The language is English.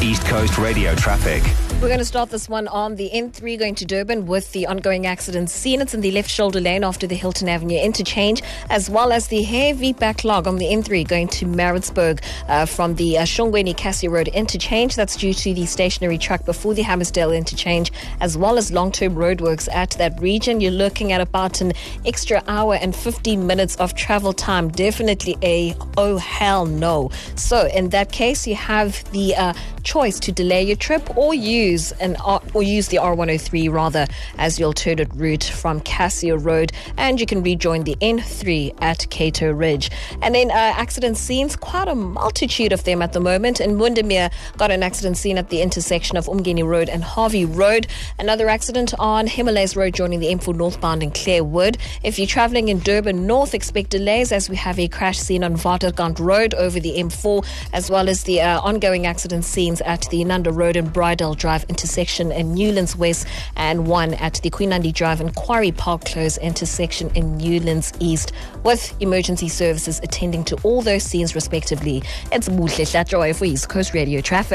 East Coast Radio traffic. We're going to start this one on the N3 going to Durban with the ongoing accident seen. It's in the left shoulder lane after the Hilton Avenue interchange, as well as the heavy backlog on the N3 going to Maritzburg from the Shongweni Cassia Road interchange. That's due to the stationary truck before the Hammersdale interchange, as well as long-term roadworks at that region. You're looking at about an extra hour and 15 minutes of travel time. Definitely a oh hell no. So in that case, you have the choice to delay your trip or use the R103 rather as the alternate route from Cassia Road, and you can rejoin the N3 at Cato Ridge. And then accident scenes, quite a multitude of them at the moment. In Windermere, got an accident scene at the intersection of Umgeni Road and Harvey Road. Another accident on Himalayas Road joining the M4 northbound in Clarewood. If you're travelling in Durban North, expect delays as we have a crash scene on Waterkant Road over the M4, as well as the ongoing accident scenes at the Nanda Road and Bridal Drive intersection in Newlands West, and one at the Queen Nandi Drive and Quarry Park Close intersection in Newlands East, with emergency services attending to all those scenes respectively. It's Muhle Hlatjoy for East Coast Radio Traffic.